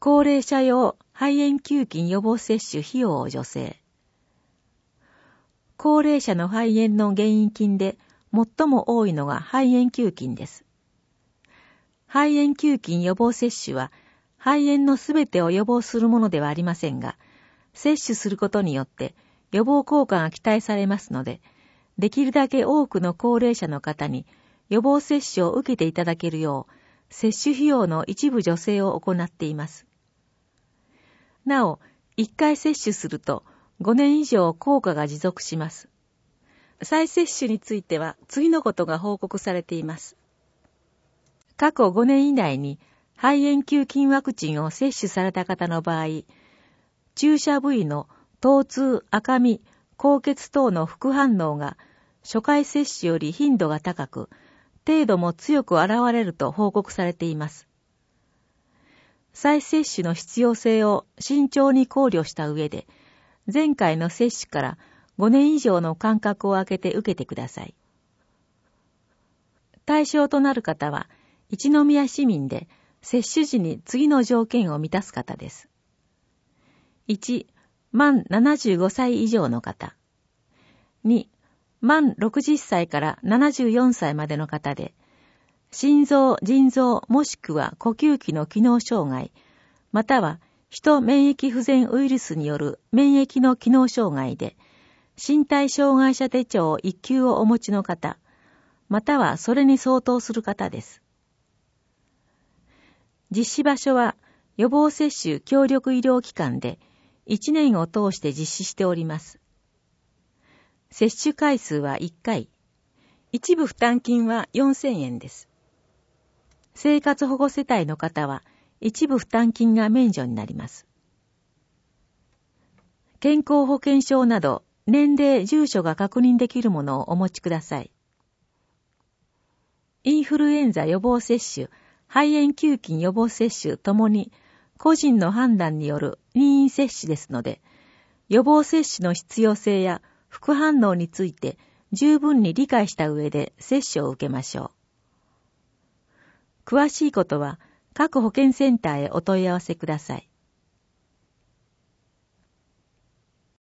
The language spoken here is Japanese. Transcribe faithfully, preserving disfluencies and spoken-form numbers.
高齢者用肺炎球菌予防接種費用を助成。高齢者の肺炎の原因菌で最も多いのが肺炎球菌です。肺炎球菌予防接種は肺炎のすべてを予防するものではありませんが、接種することによって予防効果が期待されますので、できるだけ多くの高齢者の方に予防接種を受けていただけるよう、接種費用の一部助成を行っています。なお、いっかい接種するとごねん以上効果が持続します。再接種については次のことが報告されています。過去ごねん以内に肺炎球菌ワクチンを接種された方の場合、注射部位の疼痛、赤み、高血等の副反応が初回接種より頻度が高く、程度も強く現れると報告されています。再接種の必要性を慎重に考慮した上で、前回の接種からごねん以上の間隔を空けて受けてください。対象となる方は、一宮市民で接種時に次の条件を満たす方です。いち、満ななじゅうごさい以上の方。に、満ろくじゅっさいからななじゅうよんさいまでの方で、心臓、腎臓もしくは呼吸器の機能障害、またはヒト免疫不全ウイルスによる免疫の機能障害で、身体障害者手帳いっきゅうをお持ちの方、またはそれに相当する方です。実施場所は予防接種協力医療機関でいちねんを通して実施しております。接種回数はいっかい。一部負担金はよんせんえんです。生活保護世帯の方は一部負担金が免除になります。健康保険証など年齢、住所が確認できるものをお持ちください。インフルエンザ予防接種、肺炎球菌予防接種ともに個人の判断による任意接種ですので、予防接種の必要性や副反応について十分に理解した上で接種を受けましょう。詳しいことは各保健センターへお問い合わせください。